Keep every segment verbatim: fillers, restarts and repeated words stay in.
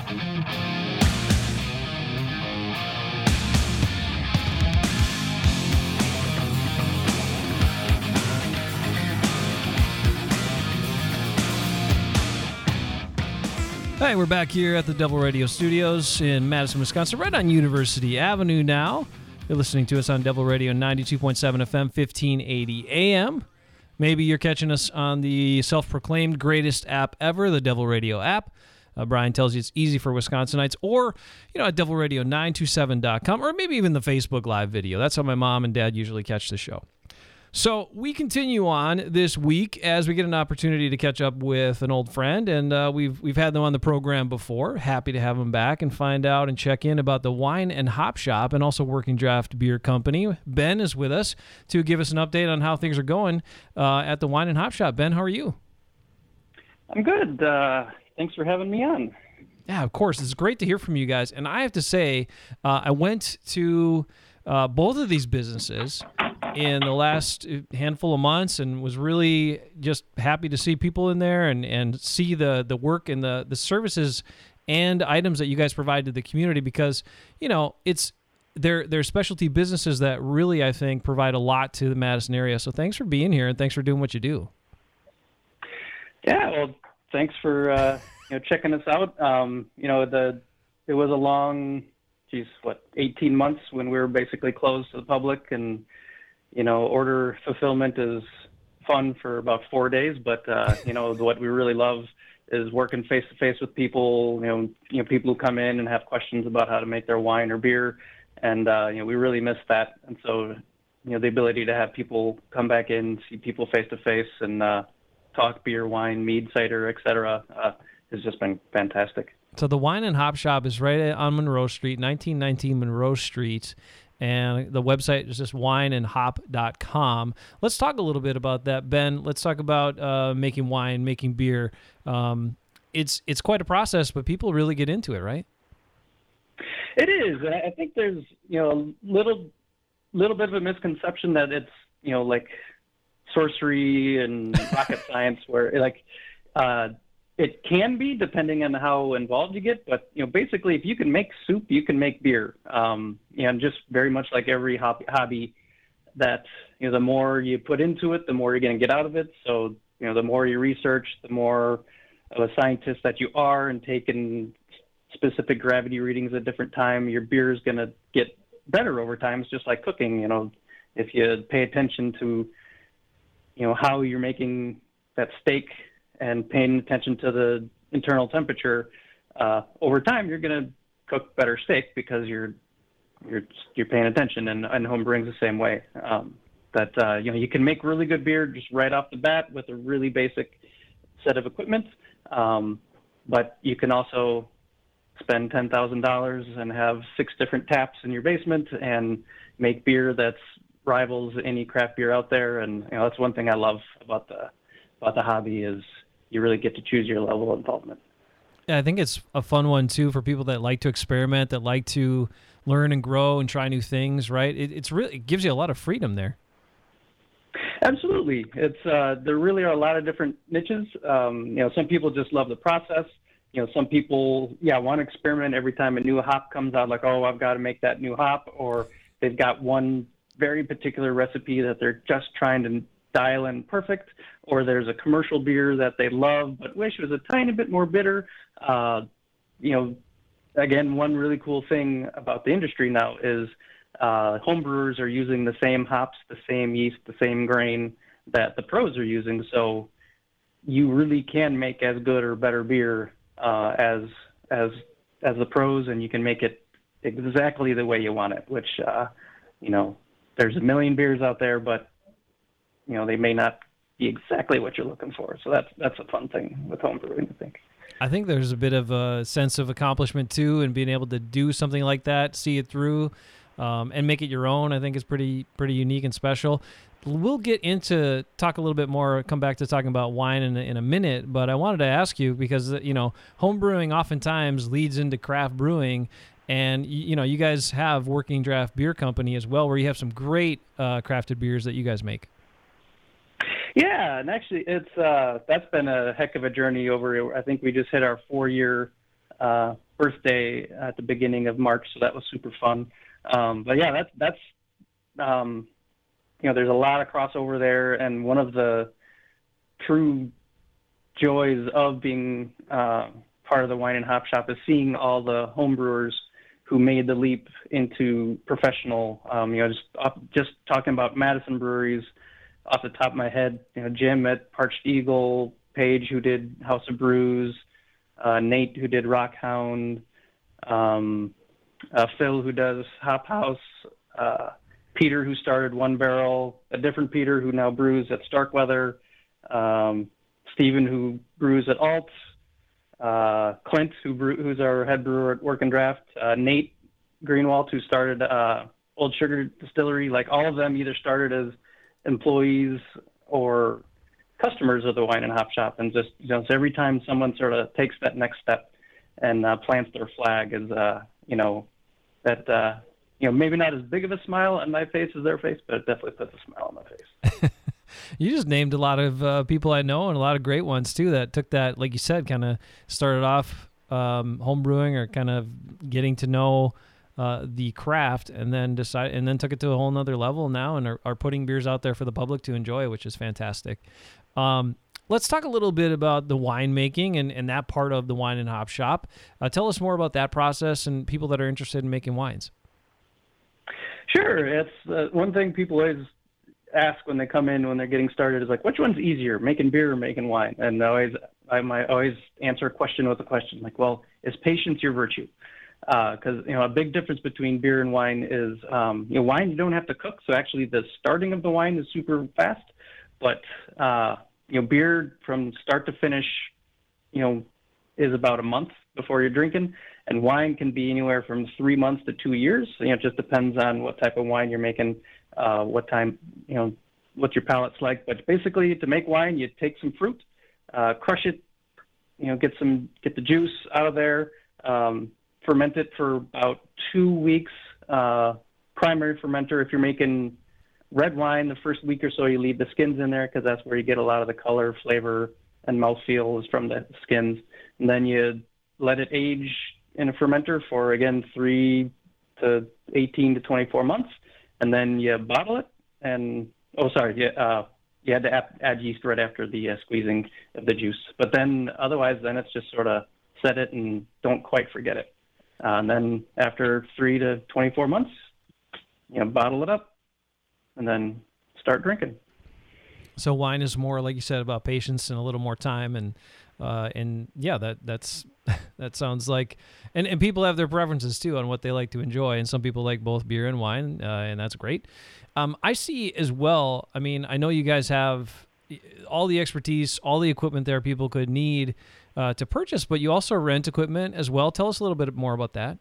Hey, we're back here at the Devil Radio Studios in Madison, Wisconsin, right on University Avenue now. You're listening to us on Devil Radio ninety-two point seven F M, fifteen eighty A M. Maybe you're catching us on the self-proclaimed greatest app ever, the Devil Radio app. Uh, Brian tells you it's easy for Wisconsinites, or, you know, at devil radio nine two seven dot com, or maybe even the Facebook Live video. That's how my mom and dad usually catch the show. So we continue on this week as we get an opportunity to catch up with an old friend, and uh, we've we've had them on the program before. Happy to have them back and find out and check in about the Wine and Hop Shop and also Working Draft Beer Company. Ben is with us to give us an update on how things are going uh, at the Wine and Hop Shop. Ben, how are you? I'm good. Uh, thanks for having me on. Yeah, of course. It's great to hear from you guys. And I have to say, uh, I went to uh, both of these businesses in the last handful of months and was really just happy to see people in there and, and see the, the work and the, the services and items that you guys provide to the community, because, you know, it's they're, they're specialty businesses that really, I think, provide a lot to the Madison area. So thanks for being here and thanks for doing what you do. Yeah, well, thanks for uh, you know checking us out. Um, you know, the it was a long, geez, what, eighteen months when we were basically closed to the public, and you know, order fulfillment is fun for about four days, but, uh, you know, what we really love is working face to face with people, you know, you know, people who come in and have questions about how to make their wine or beer. And, uh, you know, we really miss that. And so, you know, the ability to have people come back in, see people face to face and, uh, talk beer, wine, mead, cider, et cetera, uh, has just been fantastic. So the Wine and Hop Shop is right on Monroe Street, nineteen nineteen Monroe Street. And the website is just wine and hop dot com. Let's talk a little bit about that, Ben. Let's talk about uh, making wine, making beer. Um, it's it's quite a process, but people really get into it, right? It is. And I think there's, you know, a little, little bit of a misconception that it's, you know, like sorcery and rocket science, where like uh, it can be depending on how involved you get, but you know, basically, if you can make soup, you can make beer. Um, and just very much like every hobby, hobby, that you know, the more you put into it, the more you're going to get out of it. So you know, the more you research, the more of a scientist that you are, and taking specific gravity readings at different time, your beer is going to get better over time. It's just like cooking. You know, if you pay attention to, you know, how you're making that steak and paying attention to the internal temperature, uh, over time you're going to cook better steak because you're you're you're paying attention. And, and home brewing's the same way. Um, that uh, you know, you can make really good beer just right off the bat with a really basic set of equipment, um, but you can also spend ten thousand dollars and have six different taps in your basement and make beer that's rivals any craft beer out there. And you know, that's one thing I love about the about the hobby is you really get to choose your level of involvement. Yeah, I think it's a fun one too for people that like to experiment, that like to learn and grow and try new things. Right? It, it's really it gives you a lot of freedom there. Absolutely, it's uh, there really are a lot of different niches. Um, you know, some people just love the process. You know, some people, yeah, want to experiment every time a new hop comes out. Like, oh, I've got to make that new hop, or they've got one very particular recipe that they're just trying to dial in perfect, or there's a commercial beer that they love but wish was a tiny bit more bitter. Uh, you know, again, one really cool thing about the industry now is uh, home brewers are using the same hops, the same yeast, the same grain that the pros are using. So you really can make as good or better beer uh, as as as the pros, and you can make it exactly the way you want it. Which uh, you know, there's a million beers out there, but you know, they may not be exactly what you're looking for. So that's that's a fun thing with home brewing, I think. I think there's a bit of a sense of accomplishment too, and being able to do something like that, see it through, um, and make it your own, I think is pretty pretty unique and special. We'll get into talk a little bit more, come back to talking about wine in a, in a minute, but I wanted to ask you, because you know, home brewing oftentimes leads into craft brewing. And, you know, you guys have Working Draft Beer Company as well, where you have some great uh, crafted beers that you guys make. Yeah, and actually, it's uh, that's been a heck of a journey over. I think we just hit our four-year uh, birthday at the beginning of March, so that was super fun. Um, but yeah, that's that's um, you know, there's a lot of crossover there, and one of the true joys of being uh, part of the Wine and Hop Shop is seeing all the homebrewers who made the leap into professional. Um, you know, just just talking about Madison breweries off the top of my head. You know, Jim at Parched Eagle, Paige who did House of Brews, uh, Nate who did Rockhound, um, uh, Phil who does Hop House, uh, Peter who started One Barrel, a different Peter who now brews at Starkweather, um, Stephen who brews at Alt, uh, Clint who brew, who's our head brewer at Work and Draft, uh, Nate Greenwald who started uh, Old Sugar Distillery. Like all of them either started as employees or customers of the Wine and Hop Shop, and just, you know, so every time someone sort of takes that next step and uh, plants their flag, is uh, you know, that uh, you know, maybe not as big of a smile on my face as their face, but it definitely puts a smile on my face. You just named a lot of uh, people I know, and a lot of great ones too that took that, like you said, kind of started off um, home brewing or kind of getting to know uh, the craft, and then decided, and then took it to a whole nother level now, and are, are putting beers out there for the public to enjoy, which is fantastic. Um, let's talk a little bit about the winemaking and, and that part of the Wine and Hop Shop. Uh, tell us more about that process and people that are interested in making wines. Sure. It's uh, one thing people always ask when they come in, when they're getting started, is like, which one's easier, making beer or making wine? And I always, I might always answer a question with a question, like, well, is patience your virtue? Because, uh, you know, a big difference between beer and wine is, um, you know, wine you don't have to cook, so actually the starting of the wine is super fast. But, uh, you know, beer from start to finish, you know, is about a month before you're drinking. And wine can be anywhere from three months to two years. You know, it just depends on what type of wine you're making, uh, what time, you know, what your palate's like. But basically, to make wine, you take some fruit, uh, crush it, you know, get some, get the juice out of there, um, ferment it for about two weeks. Uh, primary fermenter, if you're making red wine, the first week or so, you leave the skins in there because that's where you get a lot of the color, flavor, and mouthfeel is from the skins. And then you let it age in a fermenter for, again, three to eighteen to twenty-four months. And then you bottle it. And, oh, sorry, you, uh, you had to add, add yeast right after the uh, squeezing of the juice. But then otherwise, then it's just sort of set it and don't quite forget it. Uh, and then after three to twenty-four months, you know, bottle it up and then start drinking. So wine is more, like you said, about patience and a little more time, and uh, and yeah, that that's that sounds like, and, and people have their preferences too on what they like to enjoy, and some people like both beer and wine, uh, and that's great. Um, I see as well. I mean, I know you guys have all the expertise, all the equipment there people could need uh, to purchase, but you also rent equipment as well. Tell us a little bit more about that.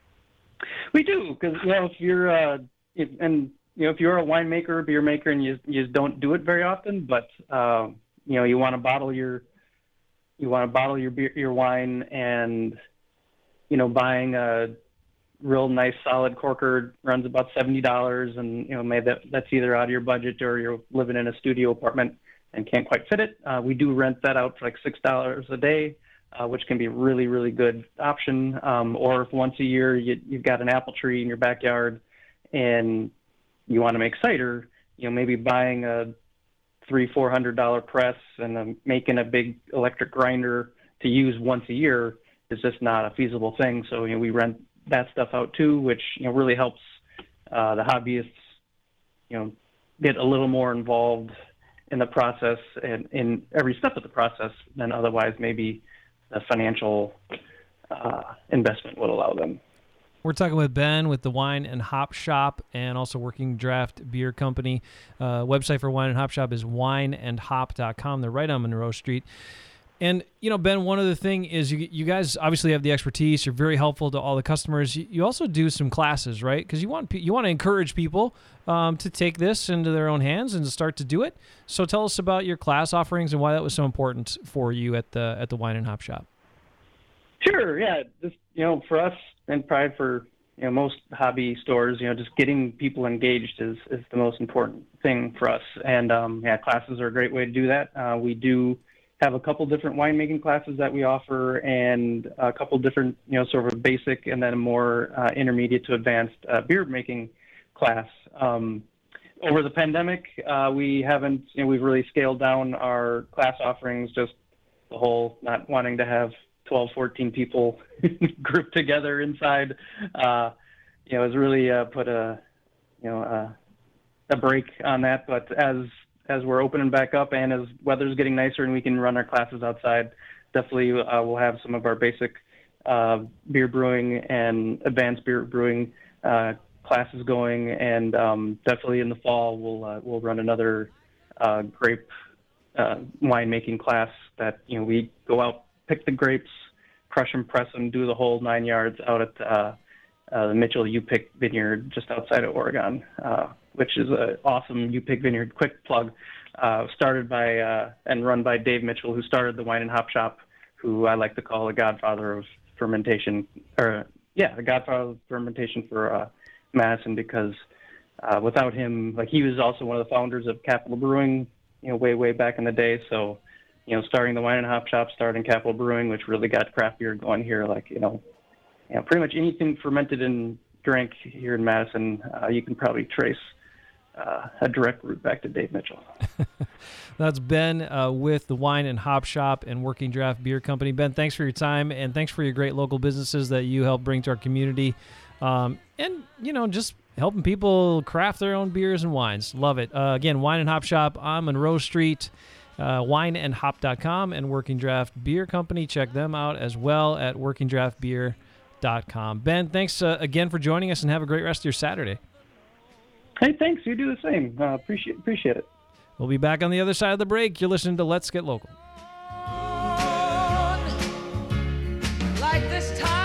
We do, because, you know, if you're uh, if, and you know, if you're a winemaker or beer maker and you you just don't do it very often, but uh, you know, you want to bottle your you want to bottle your beer, your wine, and you know, buying a real nice solid corker runs about seventy dollars, and you know, maybe that that's either out of your budget or you're living in a studio apartment and can't quite fit it. Uh, we do rent that out for like six dollars a day, uh, which can be a really really good option. Um, or if once a year you, you've got an apple tree in your backyard and you want to make cider, you know, maybe buying a three, four hundred dollar press and um, making a big electric grinder to use once a year is just not a feasible thing. So, you know, we rent that stuff out too, which, you know, really helps uh, the hobbyists, you know, get a little more involved in the process and in every step of the process than otherwise maybe the financial uh, investment would allow them. We're talking with Ben with the Wine and Hop Shop and also Working Draft Beer Company. Uh, website for Wine and Hop Shop is wine and hop dot com. They're right on Monroe Street. And, you know, Ben, one other thing is you you guys obviously have the expertise. You're very helpful to all the customers. You, you also do some classes, right? Because you want you want to encourage people um, to take this into their own hands and to start to do it. So tell us about your class offerings and why that was so important for you at the at the Wine and Hop Shop. Sure, yeah. Just, you know, for us and probably for, you know, most hobby stores, you know, just getting people engaged is, is the most important thing for us. And, um, yeah, classes are a great way to do that. Uh, we do have a couple different winemaking classes that we offer, and a couple different, you know, sort of a basic and then a more uh, intermediate to advanced uh, beer making class. Um, over the pandemic, uh, we haven't, you know, we've really scaled down our class offerings, just the whole not wanting to have twelve, fourteen people grouped together inside, uh, you know, has really uh, put a, you know, a, a break on that. But as as we're opening back up and as weather's getting nicer and we can run our classes outside, definitely uh, we'll have some of our basic uh, beer brewing and advanced beer brewing uh, classes going, and um, definitely in the fall we'll uh, we'll run another uh, grape uh, winemaking class that, you know, we go out, pick the grapes, crush them, press them, do the whole nine yards out at uh, uh, the Mitchell U-Pick Vineyard just outside of Oregon, uh, which is an awesome U-Pick Vineyard. Quick plug, uh, started by uh, and run by Dave Mitchell, who started the Wine and Hop Shop, who I like to call the godfather of fermentation, or yeah, the godfather of fermentation for uh, Madison, because uh, without him, like, he was also one of the founders of Capital Brewing, you know, way, way back in the day. So, you know, starting the Wine and Hop Shop, starting Capital Brewing, which really got craft beer going here. Like, you know, you know pretty much anything fermented and drank here in Madison, uh, you can probably trace uh, a direct route back to Dave Mitchell. That's Ben uh, with the Wine and Hop Shop and Working Draft Beer Company. Ben, thanks for your time, and thanks for your great local businesses that you help bring to our community. Um, and, you know, just helping people craft their own beers and wines. Love it. Uh, again, Wine and Hop Shop on Monroe Street. Uh, wine and hop dot com and Working Draft Beer Company. Check them out as well at working draft beer dot com. Ben, thanks uh, again for joining us, and have a great rest of your Saturday. Hey, thanks. You do the same. Uh, appreciate appreciate it. We'll be back on the other side of the break. You're listening to Let's Get Local. Like this time